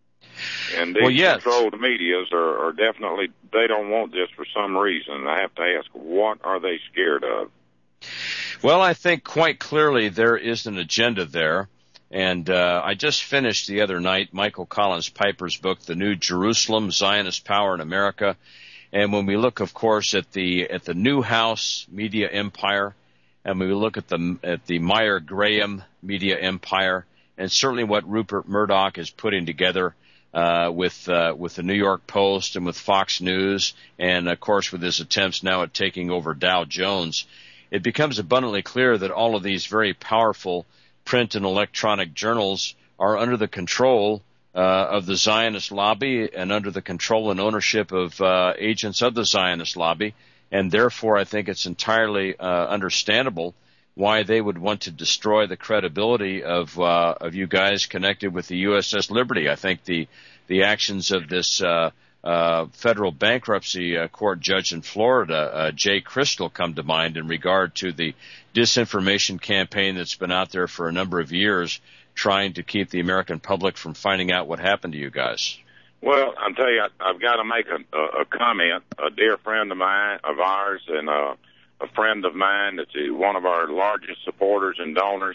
And these controlled medias are definitely, they don't want this for some reason. I have to ask, what are they scared of? Well, I think quite clearly there is an agenda there. And I just finished the other night Michael Collins Piper's book, The New Jerusalem, Zionist Power in America. And when we look, of course, at the Newhouse media empire, and we look at the Meyer-Graham media empire, and certainly what Rupert Murdoch is putting together with the New York Post and with Fox News, and of course with his attempts now at taking over Dow Jones, it becomes abundantly clear that all of these very powerful print and electronic journals are under the control of the Zionist lobby and under the control and ownership of agents of the Zionist lobby, and therefore I think it's entirely understandable why they would want to destroy the credibility of you guys connected with the USS Liberty. I think the actions of this federal bankruptcy court judge in Florida, Jay Crystal, come to mind in regard to the disinformation campaign that's been out there for a number of years trying to keep the American public from finding out what happened to you guys. Well, I'll tell you, I've got to make a comment. A dear friend of ours, and a friend of mine that's one of our largest supporters and donors,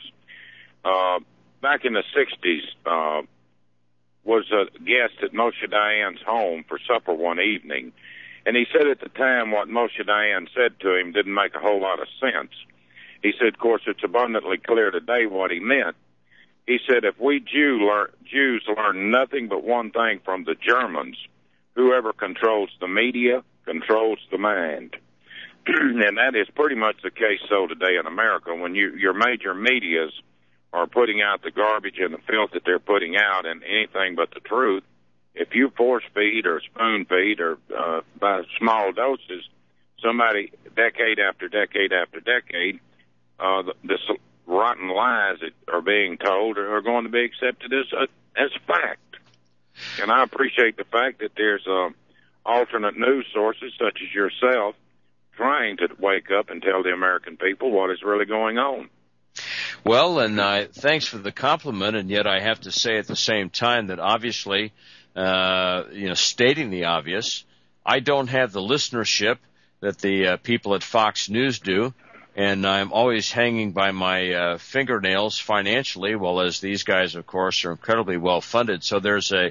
back in the 60s, was a guest at Moshe Dayan's home for supper one evening. And he said at the time what Moshe Dayan said to him didn't make a whole lot of sense. He said, of course, it's abundantly clear today what he meant. He said, if we Jews learn nothing but one thing from the Germans, whoever controls the media controls the mind. And that is pretty much the case so today in America. When your major medias are putting out the garbage and the filth that they're putting out and anything but the truth, if you force feed or spoon feed or by small doses, somebody decade after decade after decade, this rotten lies that are being told are going to be accepted as fact. And I appreciate the fact that there's alternate news sources such as yourself trying to wake up and tell the American people what is really going on. Well, and thanks for the compliment, and yet I have to say at the same time that obviously, stating the obvious, I don't have the listenership that the people at Fox News do, and I'm always hanging by my fingernails financially, while as these guys, of course, are incredibly well funded. So there's an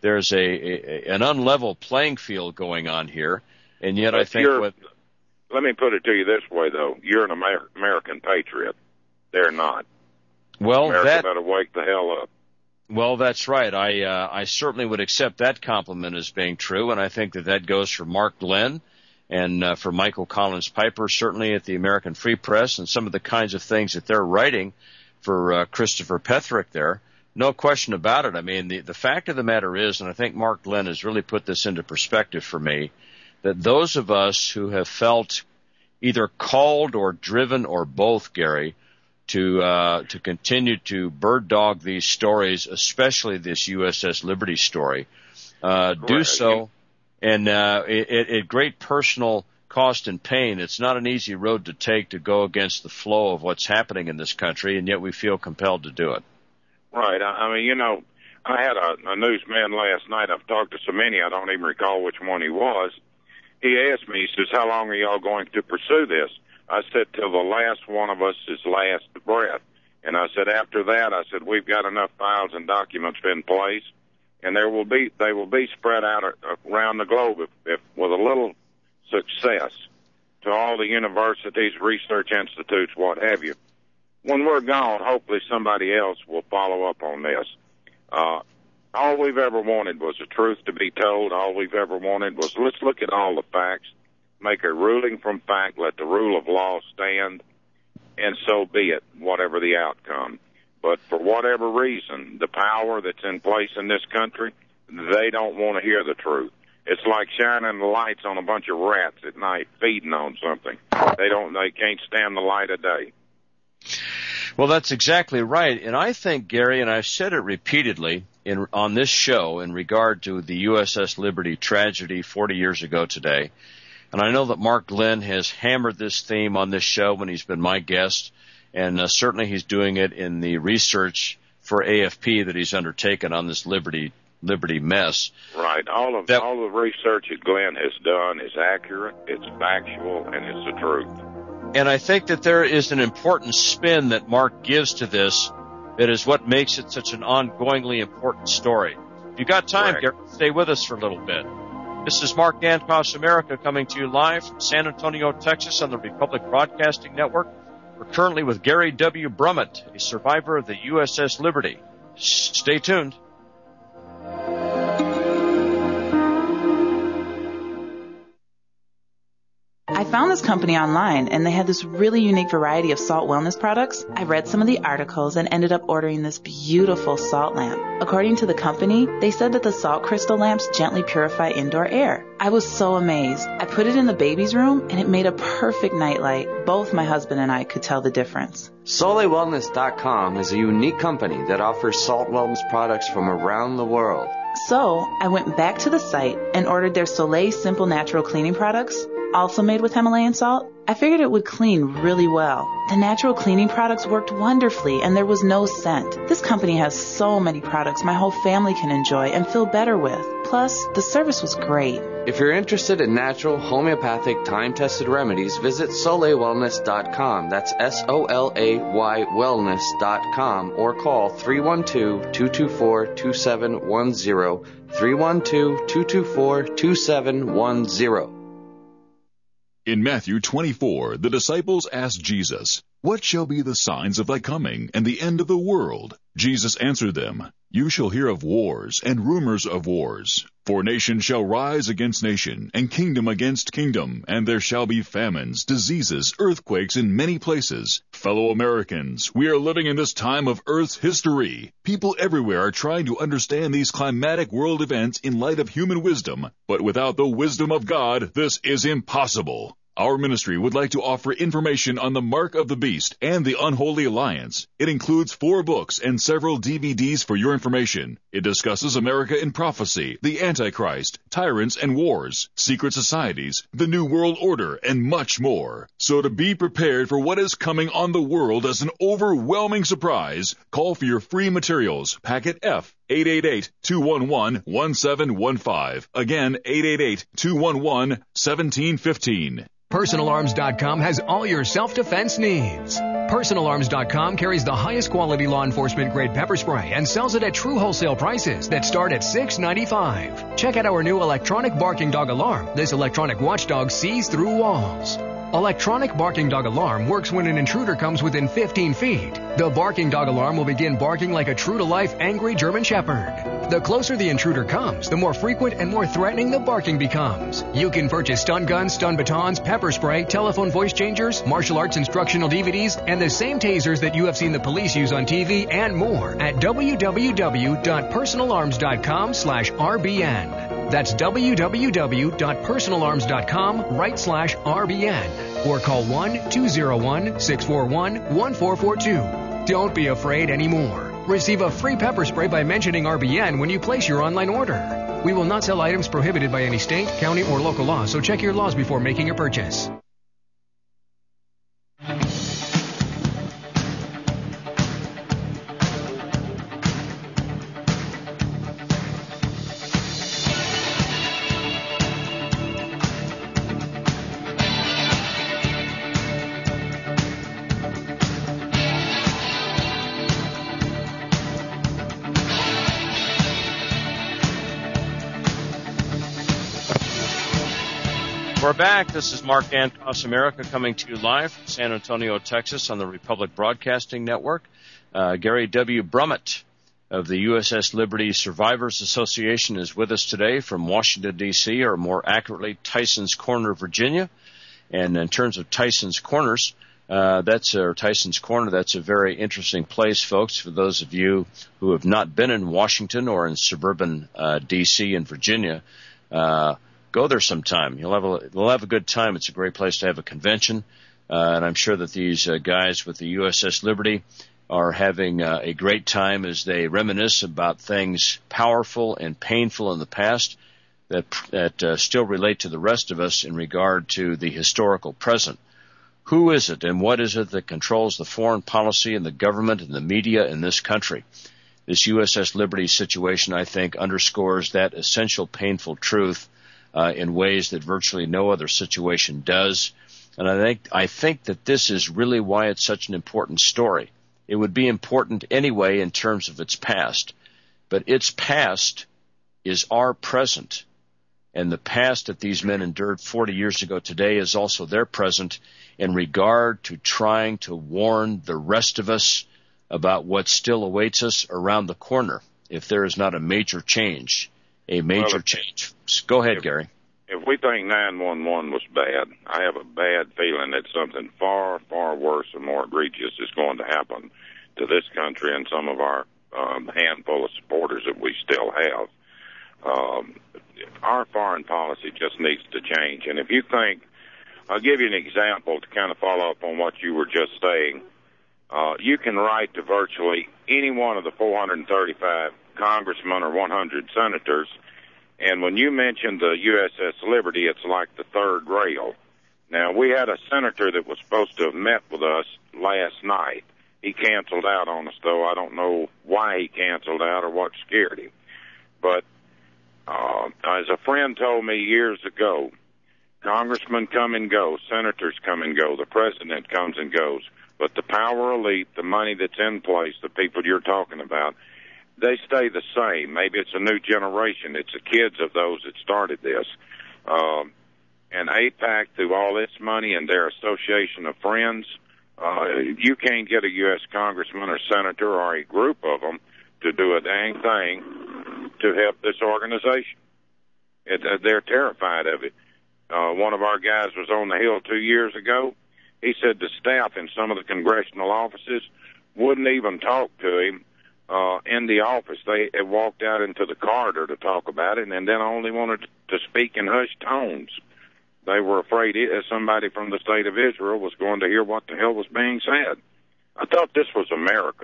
unlevel playing field going on here, and yet I think let me put it to you this way, though: you're an American patriot. They're not. Well, America better wake the hell up. Well, that's right. I certainly would accept that compliment as being true, and I think that goes for Mark Glenn and for Michael Collins Piper, certainly at the American Free Press, and some of the kinds of things that they're writing for Christopher Petherick there. No question about it. I mean, the fact of the matter is, and I think Mark Glenn has really put this into perspective for me, that those of us who have felt either called or driven or both, Gary, to continue to bird dog these stories, especially this USS Liberty story, do so, and at great personal cost and pain. It's not an easy road to take to go against the flow of what's happening in this country, and yet we feel compelled to do it. Right. I mean, I had a newsman last night. I've talked to so many, I don't even recall which one he was. He asked me, he says, how long are y'all going to pursue this? I said, till the last one of us is last breath. And I said, after that, I said, we've got enough files and documents in place and they will be spread out around the globe if with a little success to all the universities, research institutes, what have you. When we're gone, hopefully somebody else will follow up on this. All we've ever wanted was the truth to be told. All we've ever wanted was, let's look at all the facts, make a ruling from fact, let the rule of law stand, and so be it, whatever the outcome. But for whatever reason, the power that's in place in this country, they don't want to hear the truth. It's like shining the lights on a bunch of rats at night feeding on something. They can't stand the light of day. Well, that's exactly right. And I think, Gary, and I've said it repeatedly on this show in regard to the USS Liberty tragedy 40 years ago today, and I know that Mark Glenn has hammered this theme on this show when he's been my guest, and certainly he's doing it in the research for AFP that he's undertaken on this Liberty mess. Right. All the research that Glenn has done is accurate, it's factual, and it's the truth. And I think that there is an important spin that Mark gives to this that is what makes it such an ongoingly important story. If you got time, Gary, stay with us for a little bit. This is Mark Antosh America coming to you live from San Antonio, Texas on the Republic Broadcasting Network. We're currently with Gary W. Brummett, a survivor of the USS Liberty. Stay tuned. I found this company online, and they had this really unique variety of salt wellness products. I read some of the articles and ended up ordering this beautiful salt lamp. According to the company, they said that the salt crystal lamps gently purify indoor air. I was so amazed. I put it in the baby's room, and it made a perfect nightlight. Both my husband and I could tell the difference. SoleilWellness.com is a unique company that offers salt wellness products from around the world. So I went back to the site and ordered their Soleil Simple Natural Cleaning products, also made with Himalayan salt. I figured it would clean really well. The natural cleaning products worked wonderfully, and there was no scent. This company has so many products my whole family can enjoy and feel better with. Plus, the service was great. If you're interested in natural, homeopathic, time-tested remedies, visit SoleilWellness.com. That's SOLAY wellness.com, or call 312-224-2710, 312-224-2710. In Matthew 24, the disciples asked Jesus, "What shall be the signs of thy coming and the end of the world?" Jesus answered them, "You shall hear of wars and rumors of wars. For nation shall rise against nation, and kingdom against kingdom, and there shall be famines, diseases, earthquakes in many places. Fellow Americans, we are living in this time of Earth's history. People everywhere are trying to understand these climatic world events in light of human wisdom, but without the wisdom of God, this is impossible. Our ministry would like to offer information on the Mark of the Beast and the Unholy Alliance. It includes 4 books and several DVDs for your information. It discusses America in prophecy, the Antichrist, tyrants and wars, secret societies, the New World Order, and much more. So to be prepared for what is coming on the world as an overwhelming surprise, call for your free materials, packet F, 888-211-1715. Again, 888-211-1715. PersonalArms.com has all your self-defense needs. PersonalArms.com carries the highest quality law enforcement grade pepper spray and sells it at true wholesale prices that start at $6.95. Check out our new electronic barking dog alarm. This electronic watchdog sees through walls. Electronic barking dog alarm works when an intruder comes within 15 feet. The barking dog alarm will begin barking like a true-to-life angry German Shepherd. The closer the intruder comes, the more frequent and more threatening the barking becomes. You can purchase stun guns, stun batons, pepper spray, telephone voice changers, martial arts instructional DVDs, and the same tasers that you have seen the police use on TV and more at www.personalarms.com/RBN. That's www.personalarms.com/RBN or call 1-201-641-1442. Don't be afraid anymore. Receive a free pepper spray by mentioning RBN when you place your online order. We will not sell items prohibited by any state, county, or local law, so check your laws before making a purchase. We're back. This is Mark Across America coming to you live from San Antonio, Texas on the Republic Broadcasting Network. Gary W. Brummett of the USS Liberty Survivors Association is with us today from Washington, D.C., or more accurately, Tyson's Corner, Virginia. And in terms of Tyson's Corners, Tyson's Corner, that's a very interesting place, folks, for those of you who have not been in Washington or in suburban D.C. and Virginia. Go there sometime. You'll have a good time. It's a great place to have a convention. And I'm sure that these guys with the USS Liberty are having a great time as they reminisce about things powerful and painful in the past that still relate to the rest of us in regard to the historical present. Who is it and what is it that controls the foreign policy and the government and the media in this country? This USS Liberty situation, I think, underscores that essential painful truth in ways that virtually no other situation does. And I think that this is really why it's such an important story. It would be important anyway in terms of its past. But its past is our present. And the past that these men endured 40 years ago today is also their present in regard to trying to warn the rest of us about what still awaits us around the corner if there is not a major change. Change. Go ahead, Gary. If we think 911 was bad, I have a bad feeling that something far, far worse and more egregious is going to happen to this country and some of our handful of supporters that we still have. Our foreign policy just needs to change. And if you think, I'll give you an example to kind of follow up on what you were just saying. You can write to virtually any one of the 435 congressmen or 100 senators, and when you mention the USS Liberty, it's like the third rail. Now, we had a senator that was supposed to have met with us last night. He canceled out on us, though. I don't know why he canceled out or what scared him. But as a friend told me years ago, congressmen come and go, senators come and go, the president comes and goes, but the power elite, the money that's in place, the people you're talking about, they stay the same. Maybe it's a new generation. It's the kids of those that started this. And AIPAC, through all its money and their association of friends, you can't get a U.S. congressman or senator or a group of them to do a dang thing to help this organization. They're terrified of it. One of our guys was on the Hill 2 years ago. He said the staff in some of the congressional offices wouldn't even talk to him in the office. They walked out into the corridor to talk about it and then only wanted to speak in hushed tones. They were afraid somebody from the state of Israel was going to hear what the hell was being said. I thought this was America.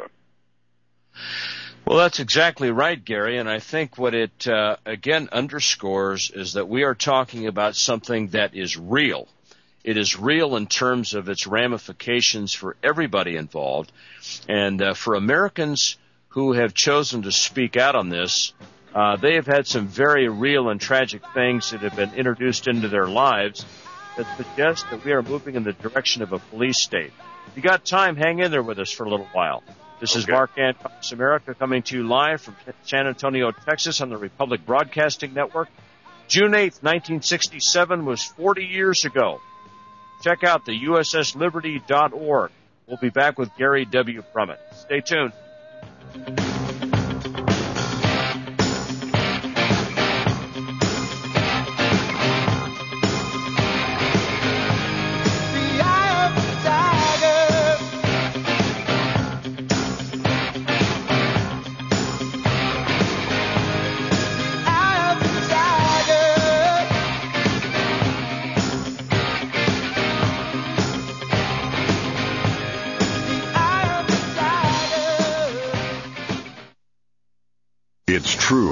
Well, that's exactly right, Gary, and I think what it, again, underscores is that we are talking about something that is real. It is real in terms of its ramifications for everybody involved, and for Americans who have chosen to speak out on this, they have had some very real and tragic things that have been introduced into their lives that suggest that we are moving in the direction of a police state. If you got time, hang in there with us for a little while. This is Mark Across America coming to you live from San Antonio, Texas on the Republic Broadcasting Network. June 8th, 1967 was 40 years ago. Check out the USSLiberty.org. We'll be back with Gary W. Brummett. Stay tuned. It's true.